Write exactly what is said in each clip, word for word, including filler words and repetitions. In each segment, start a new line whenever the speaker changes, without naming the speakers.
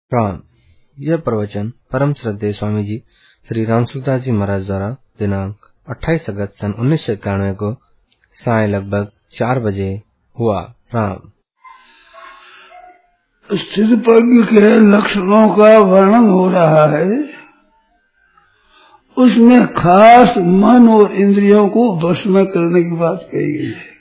राम। यह प्रवचन परम श्रद्धेय स्वामी जी श्री रामसुखदास जी महाराज द्वारा दिनांक अट्ठाईस अगस्त सन उन्नीस सौ इक्यानवे को साय लगभग चार बजे हुआ। राम।
स्थित प्रज्ञ के लक्षणों का वर्णन हो रहा है। उसमें खास मन और इंद्रियों को वश में करने की बात कही गई है।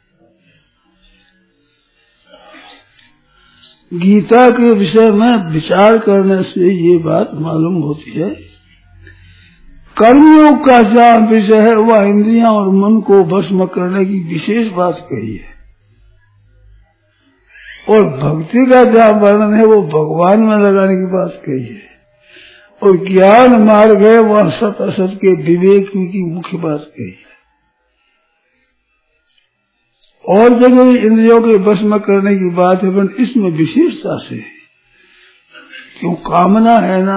गीता के विषय में विचार करने से ये बात मालूम होती है। कर्मयोग का जहाँ विषय है वह इंद्रियां और मन को वश में करने की विशेष बात कही है, और भक्ति का जहाँ वर्णन है वो भगवान में लगाने की बात कही है, और ज्ञान मार्ग है वह सत असत के विवेक की मुख्य बात कही है। और जगह भी इंद्रियों के वश में करने की बात है, पर इसमें विशेषता से क्यों कामना है ना,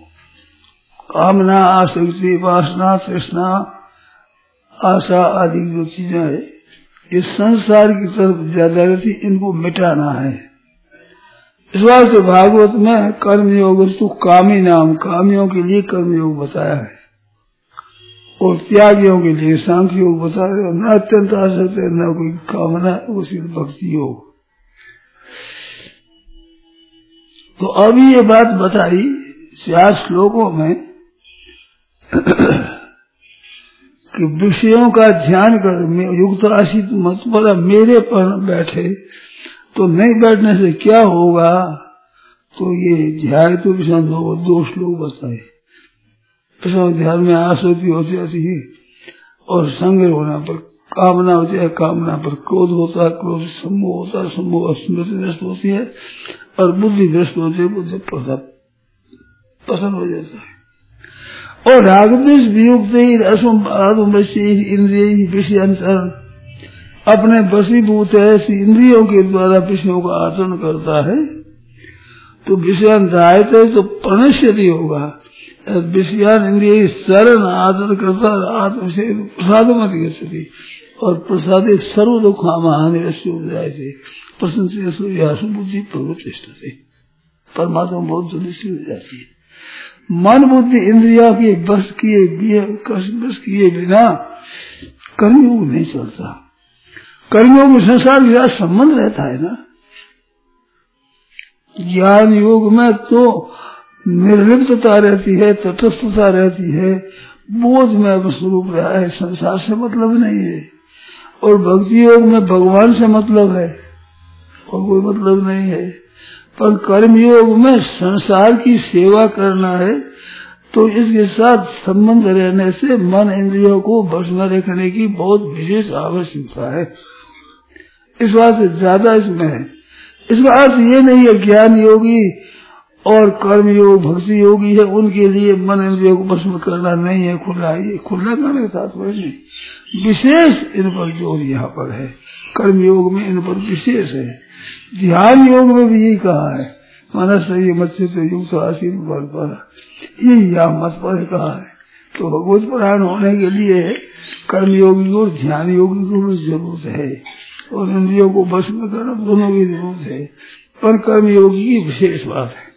कामना आसक्ति वासना तृष्णा आशा आदि जो चीजें है ये संसार की तरफ ज्यादा रहती, इनको मिटाना है। इस वास्ते भागवत में कर्मयोग तो कामी नाम, कामियों के लिए कर्मयोग बताया है और त्यागियों के लिए सांख्य योग बताया। न अत्यंत आसक्त है न कोई कामना, उसी भक्ति योग। तो अभी ये बात बताई चार श्लोकों में कि विषयों का ध्यान कर युक्त आशित मत बोला मेरे पर बैठे, तो नहीं बैठने से क्या होगा। तो ये ध्यान तो विषय दो, दो श्लोक बताए। ध्यान में आसक्ति होती जाती है और संग होना पर कामना होती है, कामना पर क्रोध होता है, क्रोध सम्मोह होता है, सम्मोह स्मृति नष्ट होती है और बुद्धि नष्ट होती है, बुद्धि पसंद हो जाता है। और रागदेश वियुक्त इंद्रिय विषय अपने वशीभूत है, ऐसी इंद्रियों के द्वारा विषयों का आचरण करता है। तो विषयांत तो प्रणश्यति होगा, विषयान इंद्रिय शरण आचरण करता आत्म से प्रसाद मत गति, और प्रसादे सर्व दुखामहानि थे प्रसन्न बुद्धि प्रवृत्ति परमात्मा बहुत जल्दी से हो जाती है। मन बुद्धि इंद्रिया के बस किए बस किए बिना कर्मयोग नहीं चलता। कर्मयोग में संसार के साथ संबंध रहता है ना। ज्ञान योग में तो निर्लिप्तता रहती है, तटस्थता रहती है, बोध में स्वरूप रहा है, संसार से मतलब नहीं है। और भक्ति योग में भगवान से मतलब है और कोई मतलब नहीं है। पर कर्म योग में संसार की सेवा करना है, तो इसके साथ संबंध रहने से मन इंद्रियों को वश में रखने की बहुत विशेष आवश्यकता है। इस बात से ज्यादा इसमें है। इसका अर्थ ये नहीं है ज्ञान योगी और कर्म योग भक्ति योगी है उनके लिए मन इंद्रियों को वश में करना नहीं है, खुला ये खुला करने के साथ नहीं, विशेष इन पर जोर यहाँ पर है। कर्म योग में इन पर विशेष है। ध्यान योग में भी यही कहा है, मनस ये मत्स्य तो युक्त आसीन पर पर यही यहाँ मत पर कहा है। तो भगवत प्राण होने के लिए कर्म योगी को और ध्यान योगी को भी जरूरत है, और इंद्रियों को वश में करना दोनों की जरूरत है, पर कर्म योगी की विशेष बात है।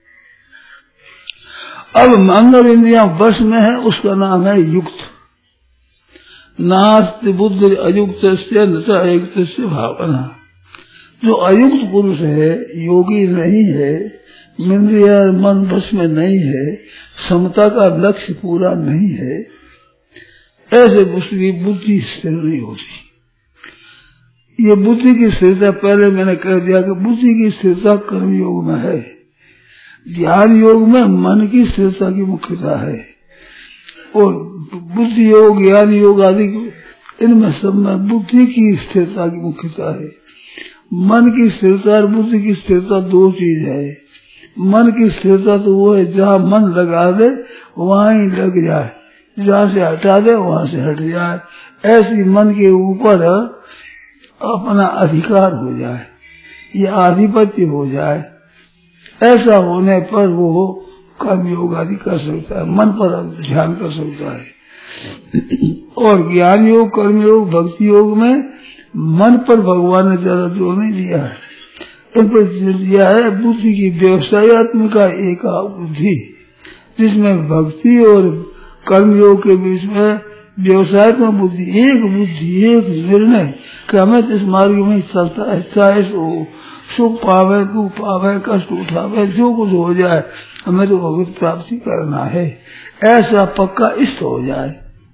अब मन और इंद्रियां वश में है, उसका नाम है युक्त। नास्ति बुद्धि अयुक्त से न अयुक्त से भावना। जो अयुक्त पुरुष है, योगी नहीं है, इंद्रिया मन वश में नहीं है, समता का लक्ष्य पूरा नहीं है, ऐसे उसकी बुद्धि स्थिर नहीं होती। ये बुद्धि की स्थिरता पहले मैंने कह दिया कि बुद्धि की स्थिरता कर्म योग में है। ध्यान योग में मन की स्थिरता की मुख्यता है, और बुद्धि योग ज्ञान योग आदि इनमें सब में बुद्धि की स्थिरता की मुख्यता है। मन की स्थिरता और बुद्धि की स्थिरता दो चीज है। मन की स्थिरता तो वो है जहाँ मन लगा दे वहाँ ही लग जाए, जहाँ से हटा दे वहाँ से हट जाए, ऐसी मन के ऊपर अपना अधिकार हो जाए या आधिपत्य हो जाए। ऐसा होने पर वो कर्म योग आदि कर सकता है, मन पर ध्यान कर सकता है। और ज्ञान योग कर्म योग भक्ति योग में मन पर भगवान ने ज्यादा जोर नहीं दिया है। इन पर दिया है बुद्धि की व्यवसायत्मिका एका बुद्धि, जिसमें भक्ति और कर्मयोग के बीच में व्यवसायत्मक बुद्धि, एक बुद्धि, एक निर्णय कि हमें इस मार्ग में चलता है, चाहे सो सुख पावे, दुख पावे, कष्ट उठावे, जो कुछ हो जाए हमें तो भगवत प्राप्ति करना है, ऐसा पक्का इष्ट हो जाए।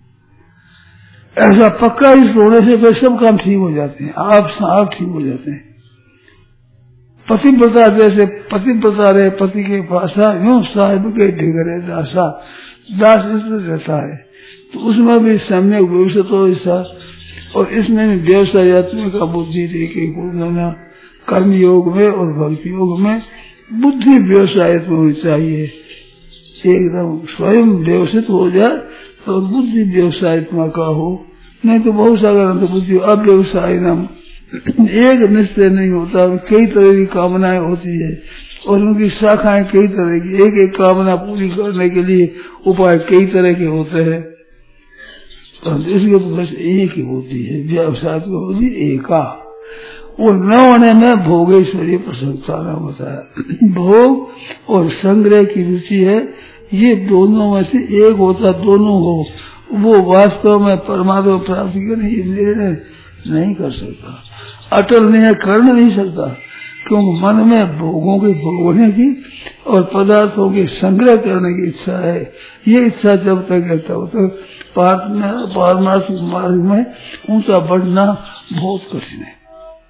ऐसा पक्का इष्ट होने से फिर सब काम ठीक हो जाते हैं, आप आप ठीक हो जाते हैं। पति प्रता जैसे पति प्रता रहे पति के पासा, यूं साहिब के ढिगरे दासा, दास इष्ट रहता है, तो उसमें भी सम्यक भविष्य तो ऐसा, और इसमें भी व्यवसायत्मक का बुद्धि देखे को कर्म योग में और भक्ति योग में बुद्धि व्यवसायित होनी चाहिए, एकदम स्वयं व्यवसित हो जाए और बुद्धि व्यवसायत्मक का हो, नहीं तो बहुत सारा तो बुद्धि अव्यवसाय नाम एक निश्चय नहीं होता, कई तरह की कामनाएं होती है और उनकी शाखाएं कई तरह की, एक एक कामना पूरी करने के लिए उपाय कई तरह के होते हैं, तो इसके बस एक ही बुद्धि है, व्यवसाय की बुद्धि एका। वो न होने में भोगेश्वरी प्रसन्नता नाम बताया, भोग और संग्रह की रुचि है, ये दोनों में से एक होता, दोनों हो, वो वास्तव में परमात्मा प्राप्ति का नहीं निर्णय नहीं कर सकता, अटल नहीं है, कर नहीं सकता, क्योंकि मन में भोगों के भोगने की और पदार्थों के संग्रह करने की इच्छा है। ये इच्छा जब तक है तब तक पारमार्थिक मार्ग में ऊंचा बढ़ना बहुत कठिन है।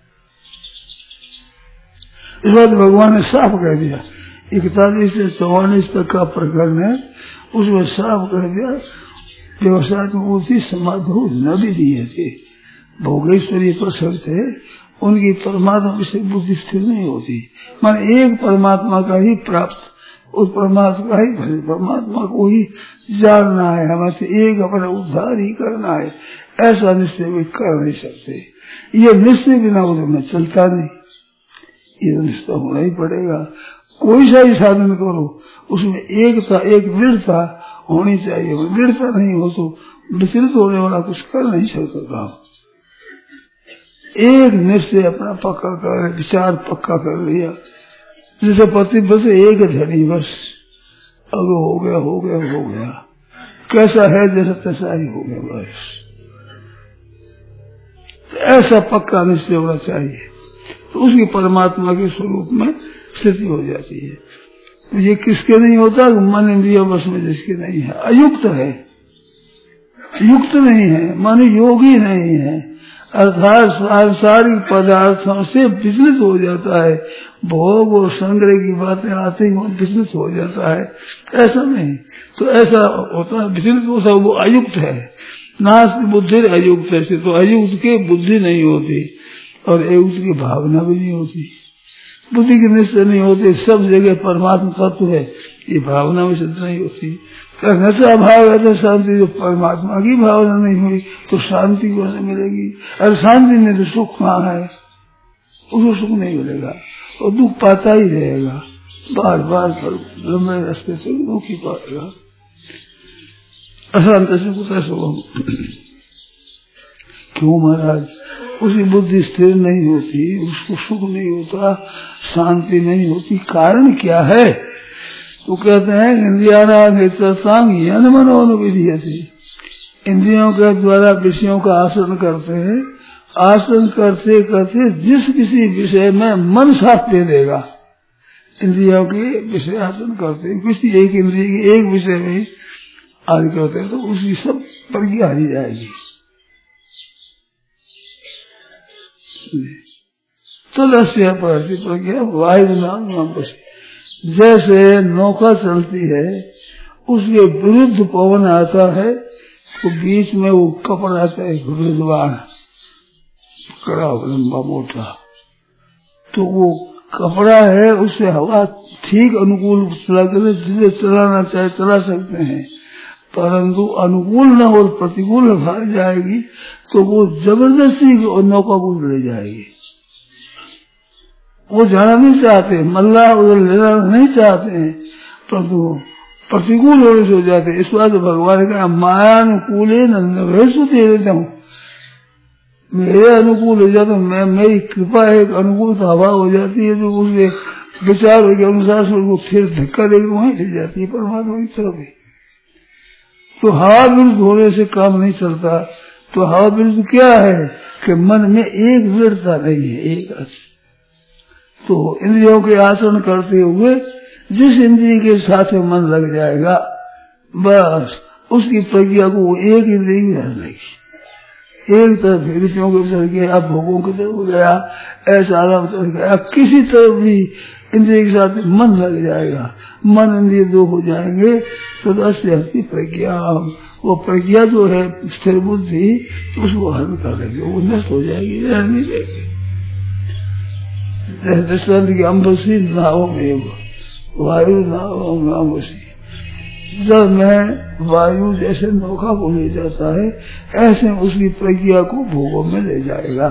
इस बात भगवान ने साफ कह दिया, इकतालीस से चौवालीस तक का प्रकरण है, उसमें साफ कह दिया व्यवसाय में बुद्धि समाधि न भी दिए थे, भोगेश्वरी प्रसन्न थे, उनकी परमात्मा से बुद्धि स्थिर नहीं होती, मान एक परमात्मा का ही प्राप्त, उस परमात्मा का ही परमात्मा को ही जानना है, हमें से एक अपना उद्धार ही करना है, ऐसा निश्चय भी कर नहीं सकते। ये निश्चय बिना उधर चलता नहीं, ये निश्चय होना ही पड़ेगा। कोई सा ही साधन करो उसमें एकता, एक दृढ़ता होनी चाहिए, दृढ़ता नहीं हो तो विचलित होने वाला कुछ कर नहीं सकता। एक निश्चय अपना पक्का कर, विचार पक्का कर लिया, जैसे पति बस एक झड़ी, बस अब हो गया हो गया हो गया, कैसा है जैसा तैसा ही हो गया, बस तो ऐसा पक्का निश्चय होना चाहिए, तो उसकी परमात्मा के स्वरूप में स्थिति हो जाती है। तो ये किसके नहीं होता, मन इंद्रिय बस में जिसके नहीं है, अयुक्त है, युक्त नहीं है, मन योगी नहीं है, अर्थात सांसारिक पदार्थों से विचलित हो जाता है, भोग और संग्रह की बातें आते ही विचलित हो जाता है, ऐसा नहीं। तो ऐसा होता है विचलित होता, वो अयुक्त है, नाश बुद्धि अयुक्त है, तो अयुक्त के बुद्धि नहीं होती और अयुक्त की भावना भी नहीं होती, बुद्धि की निश्चय नहीं होती, सब जगह परमात्मा तत्व है, ये भावना में सिद्ध नहीं होती। नशा भाव है तो शांति, जो परमात्मा की भावना नहीं हुई तो शांति को नहीं मिलेगी, और शांति में तो सुख कहाँ है, उसको सुख नहीं मिलेगा, वो दुख पाता ही रहेगा, बार बार लंबे रास्ते से दुख ही पाएगा, अशांत से कुछ ऐसा। क्यों महाराज, उसकी बुद्धि स्थिर नहीं होती, उसको सुख नहीं होता, शांति नहीं होती, कारण क्या है? तो कहते हैं इंद्रिया मनोनुविधि, इंद्रियों के द्वारा विषयों का आचरण करते हैं, आचरण करते करते जिस किसी विषय में मन साथ दे देगा, इंद्रियों के विषय आचरण करते हैं, किसी एक इंद्रिय के एक विषय में आदि करते हैं, तो उसकी सब प्रज्ञा हारी जाएगी। तुलस्य प्रज्ञा वायु नाम नाम बसे, जैसे नौका चलती है उसके विरुद्ध पवन आता है तो बीच में वो कपड़ा आता है विरुद्धवान कड़ा लंबा मोटा, तो वो कपड़ा है उससे हवा ठीक अनुकूल चला कर जिसे चलाना चाहे चला सकते हैं, परंतु अनुकूल न हो प्रतिकूल हवा जाएगी तो वो जबरदस्ती नौका को ले जाएगी। वो जाना नहीं चाहते, मल्लाह उधर लेना नहीं चाहते हैं, परंतु प्रतिकूल होने से हो जाते हैं। इस बात भगवान ने कहा मायानुकूले नवेशु दे देता हूँ, मेरे अनुकूल हो जाता, मैं मेरी कृपा एक अनुकूल हवा हो जाती है जो उसके विचार के अनुसार से उसको फिर धक्का देकर वहीं ले जाती है परमात्मा की तरफ ही। तो हवा विरुद्ध होने से काम नहीं चलता। तो हवा विरुद्ध क्या है कि मन में एक दृढ़ता नहीं है, एक अर्थ। तो इंद्रियों के आचरण करते हुए जिस इंद्रिय के साथ में मन लग जाएगा बस उसकी प्रज्ञा को वो एक इंद्रिय में रह लेगी। एक तरफ विषयों के चल गया, भोगों की तरफ गया, ऐसा आराम चल गया, किसी तरफ भी इंद्रिय के साथ मन लग जाएगा, मन इंद्रिय दो हो जाएंगे तो असली प्रज्ञा, वो प्रज्ञा जो है स्थिर बुद्धि उसको हल कर देगी, वो नष्ट हो जाएगी, रह नहीं देगी। दृष्टांत की अम्बसी नाव में वायु नाव में अम्बसी, जब मैं वायु जैसे नौका को ले जाता है ऐसे उसकी प्रज्ञा को भोगों में ले जाएगा।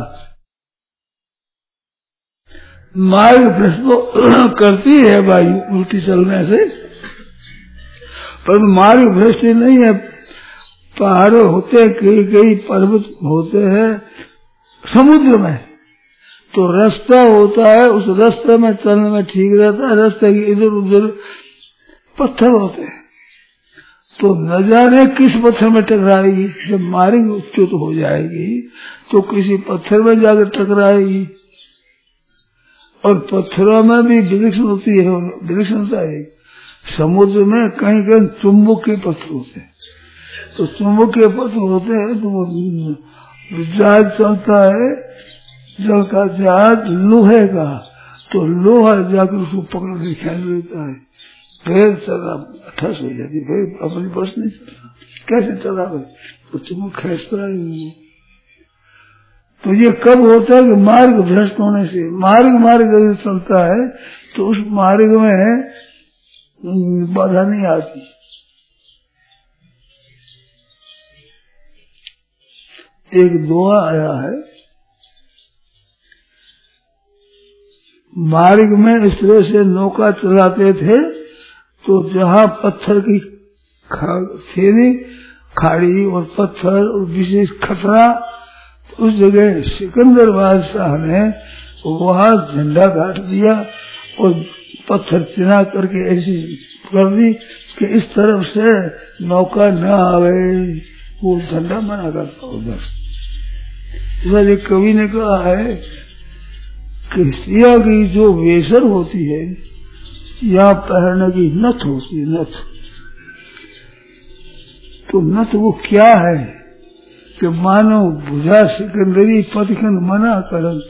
मार्ग भ्रष्ट तो करती है वायु उल्टी चलने से, पर मार्ग भ्रष्ट नहीं है। पहाड़ होते हैं, कई कई पर्वत होते हैं समुद्र में, तो रास्ता होता है, उस रास्ते में चलने में ठीक रहता है, रास्ते के इधर उधर पत्थर होते हैं, तो न जाने किस पत्थर में टकराएगी। जब मार्ग उच्चुत हो जाएगी तो किसी पत्थर में जाकर टकराएगी। और पत्थरों में भी विलक्षण होती है, विलक्षणता है। समुद्र में कहीं कहीं चुंबक के पत्थर होते हैं, तो चुंबक के पत्थर होते हैं तो वो जहाज चलता है, जल का जहाज लोहे का, तो लोहा जाकर उसको पकड़ के खेल लेता है, फिर चला ठस हो जाती, फिर अपनी बस नहीं चलता, कैसे चला भाई, तो चुंबक खींचता है। तो ये कब होता है कि मार्ग भ्रष्ट होने से। मार्ग मार्ग अगर चलता है तो उस मार्ग में बाधा नहीं आती। एक दोहा आया है, मार्ग में इस तरह से नौका चलाते थे तो जहाँ पत्थर की थी नहीं, खाड़ी और पत्थर और विशेष खतरा, उस जगह सिकंदर बादशाह ने वहाँ झंडा काट दिया और पत्थर चिना करके ऐसी कर दी कि इस तरफ से नौका न आवे, वो झंडा बना करता उधर। एक कवि ने कहा है कि स्त्रियों की जो वेशर होती है, यहाँ पहनने की नथ होती है, नथ, तो नथ वो क्या है कि मानो भुजा सिकंदरी पथखन मना करंत।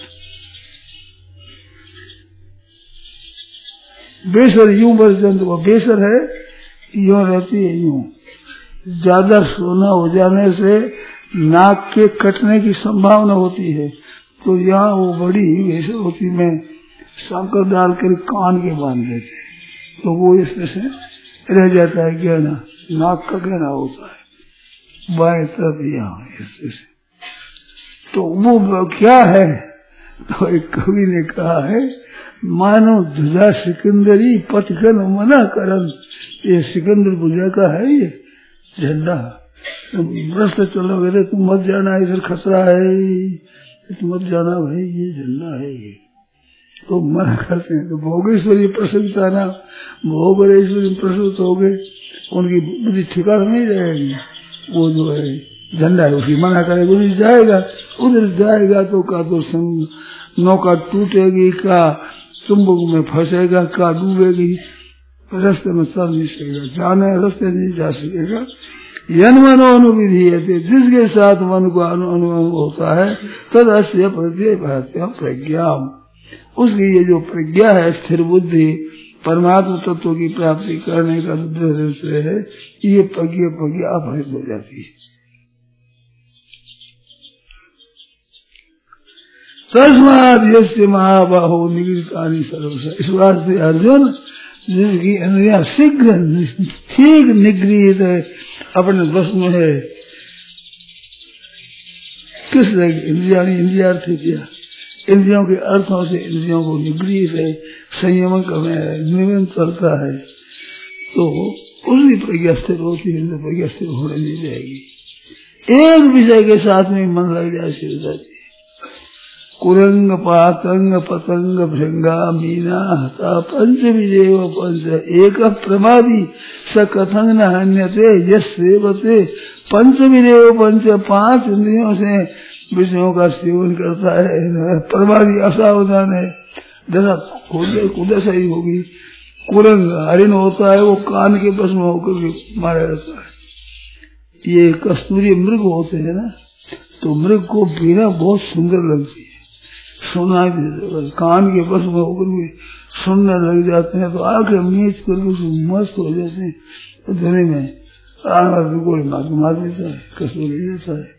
बेसर यूं बरजंत, वो बेसर है यूं रहती है, यूं ज्यादा सोना हो जाने से नाक के कटने की संभावना होती है, तो यहाँ वो बड़ी बेसर होती, मैं सांकर डाल कर कान के बांध देते, तो वो इस तरह से रह जाता है गहना, नाक का गहना होता है बाएं तरफ यहाँ ऐसे से। तो वो क्या है, तो एक कवि ने कहा है, मानो ध्वजा सिकंदरी पथकन मना करन, ये सिकंदर भुजा का है ये झंडा, तुम रास्ते चलोगे तो तुम मत जाना, इधर खतरा है, तुम मत जाना भाई, ये झंडा है ये, तो मना करते हैं। तो भोगेश्वरी प्रसन्नता ना, भोगेश्वरी प्रसन्न हो गए, उनकी बुद्धि ठिकाना नहीं रहेगी, वो जो है झंडा है उसी मना करेगा, उधर जाएगा, उधर जाएगा तो का तो नौका टूटेगी, का चुंबक में फंसेगा, का डूबेगी, रास्ते में चल नहीं सकेगा, जाने रास्ते नहीं जा सकेगा। यन मनो अनुविधि है, जिसके साथ मन को अनुभव होता है तद अस्य प्रत्यय प्रज्ञा, उसकी ये जो प्रज्ञा है स्थिर बुद्धि परमात्मा तत्व की प्राप्ति करने का दृढ़ है, ये प्रज्ञा प्रज्ञा अपहृत हो जाती है। तस्मात् यस्य महाबाहो निगृहीतानि सर्वशः, इस वास्ते अर्जुन जिनकी इंद्रियां शीघ्र ठीक निगृहित है, अपने वश में है, किस तरह इंद्रिया इंद्रियार्थ किया, इंद्रियों के अर्थों से इंद्रियों को निगृहित है, संयम में नियमन चलता है, तो उसकी प्रज्ञा स्थिर होती है, प्रज्ञा स्थिर होने नहीं जाएगी। एक विषय के साथ में मन लग जाए सिर जाती है, कुरंग पातंग पतंग भृंगा मीना हता पंच विदेव पंच एक प्रमादी स कथंग न हन्यते यस सेवते पंच विदेव पंच पांच इंद्रियों से विषयों का सेवन करता है प्रमादी असावधान है जैसा खुद सही होगी। कुरंग हरिण होता है वो कान के बस में होकर के मारा जाता है। ये कस्तूरी मृग होते हैं ना तो मृग को बीना बहुत सुंदर लगती है सुना कान के बस में होकर के सुनने लग जाते हैं तो आंखें मीच करके मस्त हो जाते हैं धने में गोली मार मार देता है कस्तूरी देता है।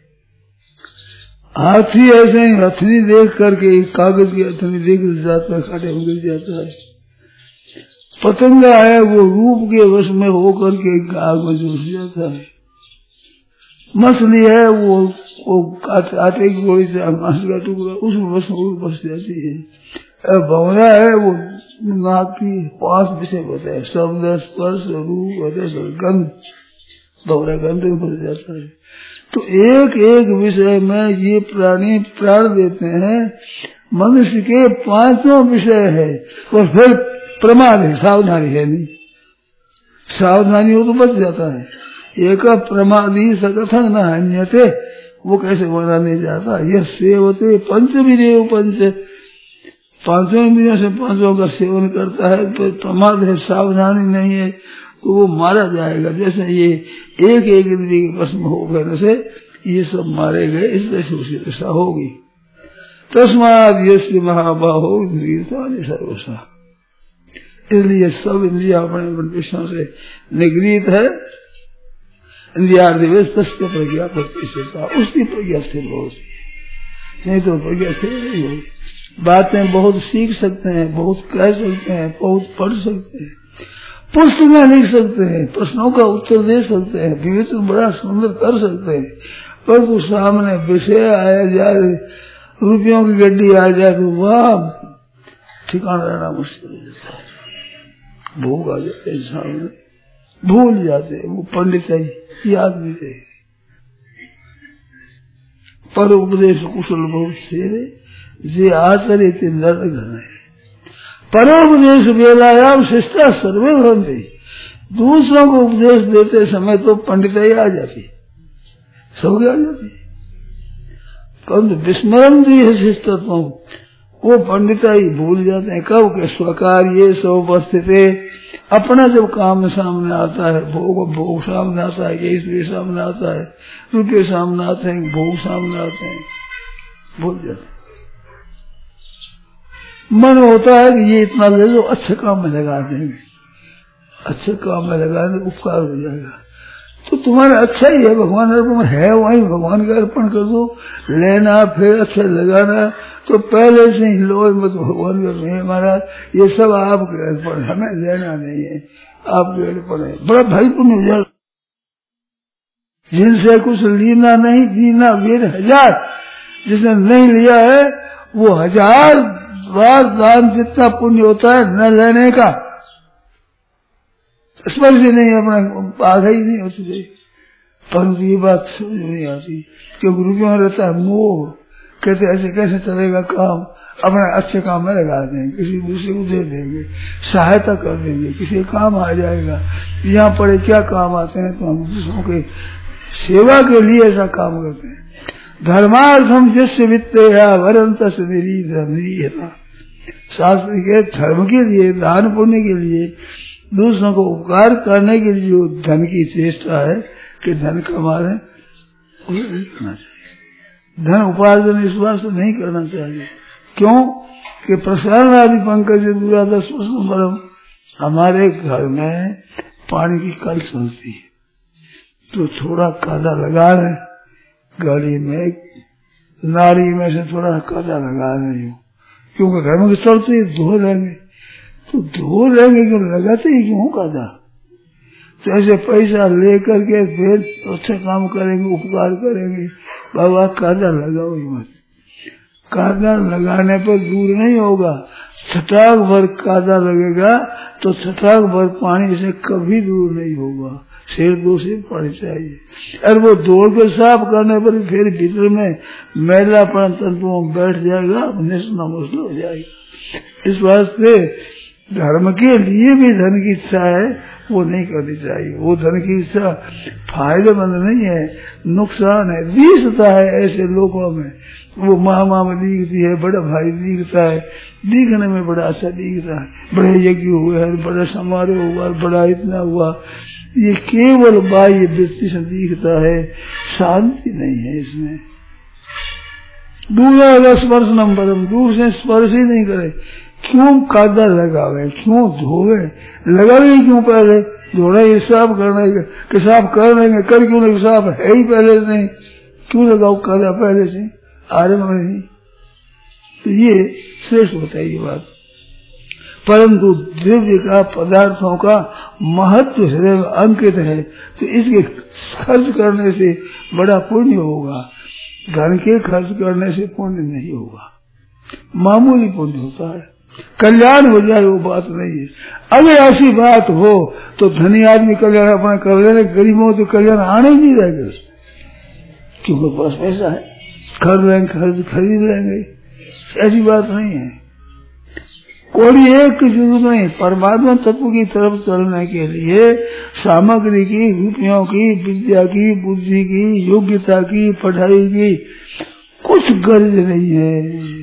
हाथी ऐसे ही हथनी देख करके कागज की हथनी देख जाता है काटे में गिर जाता है। पतंगा है वो रूप के वश में होकर के आग में घुस जाता है। मछली है वो वो आटे की गोली से मांस का टुकड़ा उसमें बस बस जाती है। भंवरा है वो नाक की पांच विषय होता है शब्द स्पर्श रूप गंध भंवरा गंध में फंस जाता है। तो एक एक विषय में ये प्राणी प्राण देते हैं। मनुष्य के पांचों विषय है और फिर प्रमाद है सावधानी है नहीं सावधानी हो तो बच जाता है। एक प्रमादी सकथन न हन्यते वो कैसे माना नहीं जाता। यह सेवते पंच विदेव पंच पांचों इंद्रियों से पांचों का सेवन करता है तो प्रमाद है सावधानी नहीं है तो वो मारा जाएगा। जैसे ये एक एक इंद्रिय के वश में हो गए से ये सब मारे गए इस तरह से उसकी दशा होगी। तस्माद यस्य महाबाहो इंद्रियता सर्वसा इसलिए सब इंद्रिया अपने विषयों से निगृहित है। इंद्रियार्दिवेश तस्य प्रज्ञा प्रतिष्ठिता उसकी प्रज्ञा स्थिर होती है नहीं तो प्रज्ञा स्थिर नहीं होगी। बातें बहुत सीख सकते हैं बहुत कह सकते हैं बहुत पढ़ सकते हैं पुस्तकें लिख सकते हैं प्रश्नों का उत्तर दे सकते हैं विवेचन बड़ा सुंदर कर सकते हैं पर तो सामने विषय आया जाए रुपयों की गड्डी आ जाए तो वाह ठिकाना रहना मुश्किल हो जाता है। भोग आ जाते हैं सामने भूल जाते हैं वो पंडित है याद भी थे पर उपदेश कुशल बहुत शेरे जे आचरे थे लड़ घने परोपदेश वेलायाम शिष्टा सर्वे भ्रंते दूसरों को उपदेश देते समय तो पंडिताई आ जाती सब आ जाती परंतु विस्मरण दी है शिष्टत्व वो पंडिताई भूल जाते हैं। कब के स्वकार ये सब उपस्थित है अपना जब काम सामने आता है भोग भोग सामने आता है ये सामने आता है रुपये सामने आते हैं भोग सामने आते हैं भूल जाते मन होता है कि ये इतना ले लो अच्छे काम में लगा देंगे अच्छे काम में लगा देंगे उपकार हो जाएगा तो तुम्हारा अच्छा ही है भगवान अर्पण है वही भगवान का अर्पण कर दो लेना फिर अच्छे लगाना तो पहले से ही लो मत भगवान कर रहे महाराज ये सब आपके अर्पण हमें लेना नहीं है आपके अर्पण है बड़ा भाई पुण्य हो जाए जिनसे कुछ लेना नहीं दीना वीर हजार जिसने नहीं लिया है वो हजार बार दान जितना पुण्य होता है न लेने का स्पर्श ही नहीं अपना आधा ही नहीं होती परंतु ये बात समझ नहीं आती क्योंकि रुपयों में रहता है मोह कहते ऐसे कैसे चलेगा काम अपने अच्छे काम में लगा देंगे किसी दूसरे को दे देंगे सहायता कर देंगे किसी काम आ जाएगा यहाँ पड़े क्या काम आते हैं तो हम दूसरों के सेवा के लिए ऐसा काम करते हैं। धर्मार्थम जिससे वित्ते वरंत शास्त्र के धर्म के लिए दान पुण्य के लिए दूसरों को उपकार करने के लिए जो धन की चेष्टा है कि धन कमा रहे नहीं करना चाहिए। धन उपार्जन इस बात से नहीं करना चाहिए क्यों कि प्रसारण आदि पंकज दूरादश परम हमारे घर में पानी की कल चलती है तो थोड़ा कादा लगा रहे गाड़ी में नारी में से थोड़ा कादा लगा रहे हो क्योंकि घर में चलते ही धो लेंगे तो धो लेंगे क्यों लगाते ही क्यों कादा तो ऐसे पैसा लेकर के फिर अच्छे काम करेंगे उपकार करेंगे बाबा कादा लगाओ मत कादा लगाने पर दूर नहीं होगा छटाक भर कादा लगेगा तो छटाक भर पानी से कभी दूर नहीं होगा सिर दूसरी पड़नी चाहिए। और वो दौड़ के साफ करने पर फिर भीतर में मैलापन तंतुओं में बैठ जाएगा, निस्ना मुश्किल हो जाएगी। इस वास्ते धर्म के लिए भी धन की इच्छा है वो नहीं करनी चाहिए। वो धन की इच्छा फायदेमंद नहीं है, नुकसान है, दिखता है ऐसे लोगों में। वो महामा में दिखती है, बड़ा भाई दिखता है, दिखने में बड़ा अच्छा दिखता है, बड़े यज्ञ हुए हैं, बड़ा समारोह हुआ, बड़ा इतना हुआ। ये केवल बाह्य दृष्टि से दिखता है, शांति नहीं है इसमें। दूर स्पर्श नंबर, दूर से स्पर्श ही नहीं करे। क्यों कादा लगावे, क्यों धोवे, लगावे क्यों पहले धोना, ये साफ करना कि साफ कर लेंगे, कर क्यों नहीं, साफ है ही पहले से नहीं, क्यों लगाओ कादा पहले से आरम्भ में नहीं। तो ये श्रेष्ठ होता है ये बात। परंतु द्रव्य का, पदार्थों का महत्व हृदय में अंकित है, तो इसके खर्च करने से बड़ा पुण्य होगा। धन के खर्च करने से पुण्य नहीं होगा, मामूली पुण्य होता है। कल्याण हो जाए वो बात नहीं है। अगर ऐसी बात हो तो धनी आदमी कल्याण अपना कर लेने, गरीबों तो कल्याण आने ही नहीं रहेगा, क्योंकि पास पैसा है, खरीद लेंगे, खरीद खरीद लेंगे। ऐसी बात नहीं है। कोई एक की जरूरत नहीं। परमात्मा तत्व की तरफ चलने के लिए सामग्री की, रुपयों की, विद्या की, बुद्धि की, योग्यता की, पढ़ाई की कुछ गर्ज नहीं है।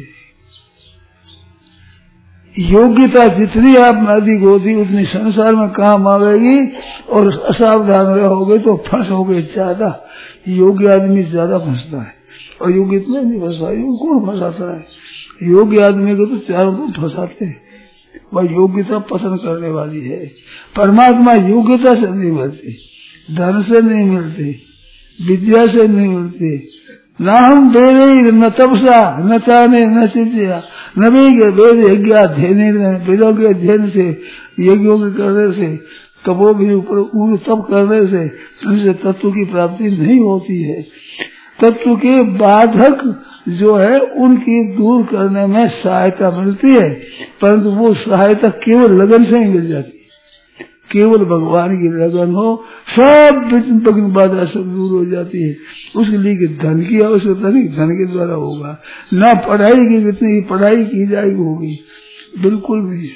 योग्यता जितनी आप में अधिक होती उतनी संसार में काम आवेगी, और असावधान रहोगे तो फंसोगे ज्यादा। योग्य आदमी ज्यादा फंसता है, और योग्य इतना नहीं फंसता। योग्य कौन फंसाता है? योग्य आदमी को तो चारों को फंसाते हैं। वह योग्यता पसंद करने वाली है। परमात्मा योग्यता से नहीं मिलती, धन से नहीं मिलती, विद्या से नहीं मिलती। न हम दे रही न तपसा न चाहने न चिंतिया न भी वेद यज्ञ अध्ययन, वेदों के अध्ययन से, यज्ञों के करने से, तपो भी ऊपर तप करने से उनसे तत्व की प्राप्ति नहीं होती है। तत्व के बाधक जो है उनकी दूर करने में सहायता मिलती है, परंतु वो सहायता केवल लगन से ही मिल जाती है। केवल भगवान की लगन हो, सब विघ्न बाधा सब दूर हो जाती है। उसके लिए धन की आवश्यकता नहीं, धन के द्वारा होगा। ना पढ़ाई की, कितनी पढ़ाई की जाएगी होगी, बिल्कुल भी।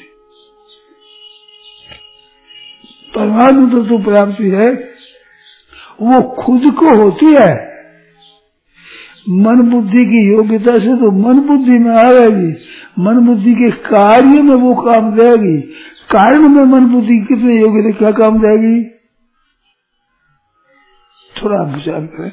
परमात्मा तो, तो प्राप्ति है वो खुद को होती है। मन बुद्धि की योग्यता से तो मन बुद्धि में आएगी, मन बुद्धि के कार्य में वो काम देगी। कारण में मन बुद्धि कितने योग्य थे, क्या काम देगी? थोड़ा विचार करें।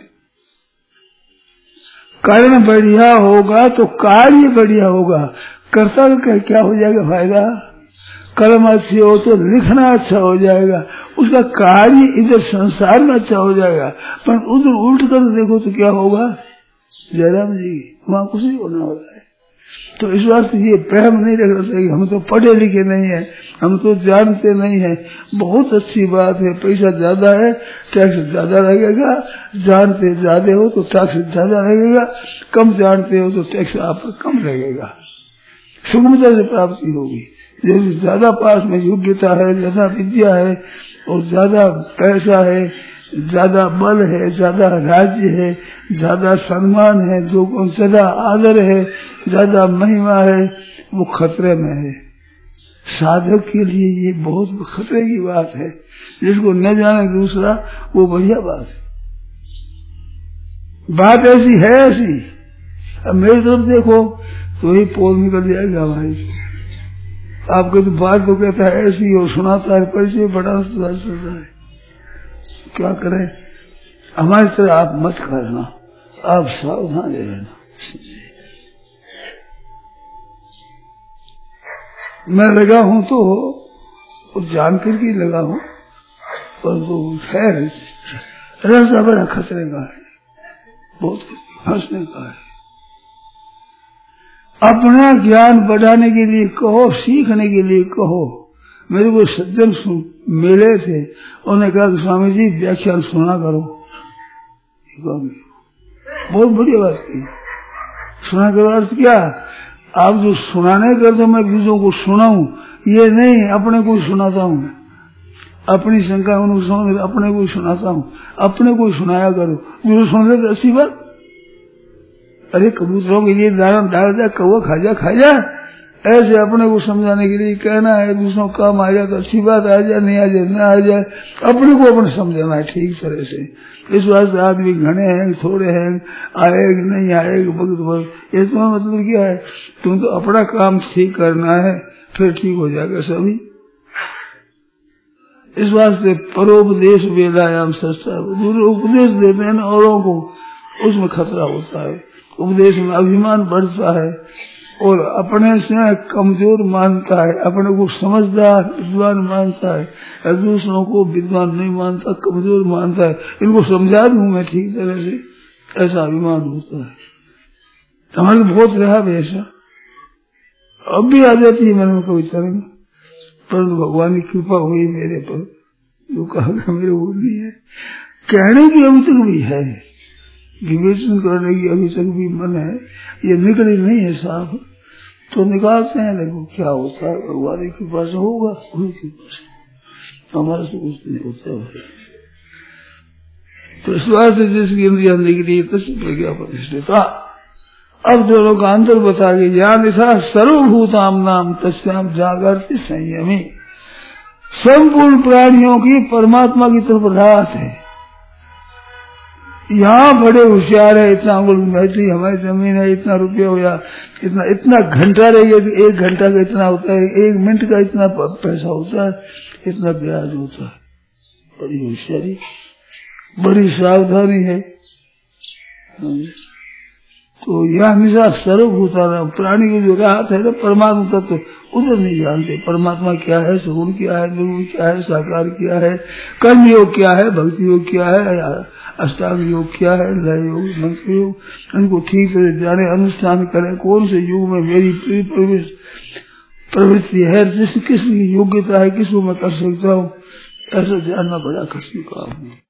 कारण बढ़िया होगा तो कार्य बढ़िया होगा। कर्ता का क्या हो जाएगा फायदा? कर्म अच्छे हो तो लिखना अच्छा हो जाएगा, उसका कार्य इधर संसार में अच्छा हो जाएगा। पर उधर उल्ट कर देखो तो क्या होगा? जयराम जी वहां कुछ नहीं होना होता है। तो इस वास्ते ये प्रेम नहीं रखना चाहिए। हम तो पढ़े लिखे नहीं है, हम तो जानते नहीं है। बहुत अच्छी बात है, पैसा ज्यादा है टैक्स ज्यादा लगेगा, जानते ज्यादा हो तो टैक्स ज्यादा लगेगा, कम जानते हो तो टैक्स आप पर कम लगेगा। सुगमता से प्राप्ति होगी। जैसे ज्यादा पास में योग्यता है, ज्यादा विद्या है और ज्यादा पैसा है, ज्यादा बल है, ज्यादा राज्य है, ज्यादा सम्मान है, लोगों को ज्यादा आदर है, ज्यादा महिमा है, वो खतरे में है। साधक के लिए ये बहुत खतरे की बात है। जिसको न जाने दूसरा वो बढ़िया बात है। बात ऐसी है ऐसी। अब मेरी तरफ देखो तो ही पोल निकल जाएगा भाई। आपको तो बात तो कहता है ऐसी और सुनाता है, परिचय बड़ा चलता है। क्या करें? हमारी तरह आप मत करना, आप सावधान रहना। मैं लगा हूं तो जानकर के लगा हूं, पर तो खैर रास्ता बड़ा खतरे का है, बहुत फंसने का है। अपना ज्ञान बढ़ाने के लिए कहो, सीखने के लिए कहो। मेरे को सज्जन मिले थे, उन्होंने कहा कि स्वामी जी व्याख्यान सुना करो। बहुत बढ़िया बात की, सुना करो। अर्थ क्या? आप जो सुनाने कर दो मैं दूसरों को सुनाऊं, ये नहीं अपने को सुनाता हूं। अपनी शंका उनको सुन, अपने को सुनाता हूँ, अपने को सुनाया करो, जो सुन ले अच्छी बात। अरे कबूतरों के लिए दाना डाल दिया, कौवा खा जा खा जा, ऐसे अपने को समझाने के लिए कहना है, दूसरों का काम आ जाए तो अच्छी बात, आ जाए नहीं आ जाए ना आ जाए, अपने को अपने समझाना है ठीक तरह से। इस वास्ते आदमी घने हैं थोड़े हैं, आएगा नहीं आएगा भक्त भक्त, ये तुम्हारा मतलब क्या है? तुम तो अपना काम ठीक करना है, फिर ठीक हो जाएगा सभी। इस वास्ते परोपदेश वेदायाम सस्ता, उपदेश देते हैं औरों को, उसमें खतरा होता है। उपदेश में अभिमान बढ़ता है और अपने से कमजोर मानता है, अपने को समझदार विद्वान मानता है, और दूसरों को विद्वान नहीं मानता, कमजोर मानता है। इनको समझा दूं मैं ठीक तरह से, ऐसा अभिमान होता है। हमारे बहुत रहा ऐसा, अब भी आ जाती है मन में कोई तरंग, परंतु भगवान की कृपा हुई मेरे पर, जो कहा मेरे वो नहीं है, कहने की अभी तक भी है, विवेचन करने की अभी तक भी मन है, ये निकली नहीं है साफ, तो निकालते हैं। देखो क्या होता है, भगवान की कृपा से होगा, उनकी कृपा से, हमारे से कुछ नहीं होता है। तो इस बात से जिसकी इंद्रिया निकली तस्य प्रज्ञा प्रतिष्ठिता। अब दोनों का अंतर बता के ज्ञान ऐसा सर्वभूताम नाम तस्याम जागृति संयमी, संपूर्ण प्राणियों की परमात्मा की तरफ रात है। यहाँ बड़े होशियार है, इतना इतनी हमारी जमीन है, इतना रुपया हो या इतना इतना घंटा रहेगा तो एक घंटा का इतना होता है, एक मिनट का इतना पैसा होता है, इतना ब्याज होता है। बड़ी होशियारी, बड़ी सावधानी है। तो यह हमेशा सर्वभूता प्राणी की जो राहत है ना, परमात्मा तत्व उधर नहीं जानते। परमात्मा क्या है, सगुण क्या है, निर्गुण क्या है, साकार क्या है, कर्म योग क्या है, भक्ति योग क्या है, अष्टांग योग क्या है, लय योग, मंत्र योग, इनको ठीक से जाने, अनुष्ठान करें। कौन से युग में मेरी प्रवृत्ति है, जिस किस योग्यता है, किस मैं कर सकता हूँ, ऐसा जानना बड़ा कठिन काम है।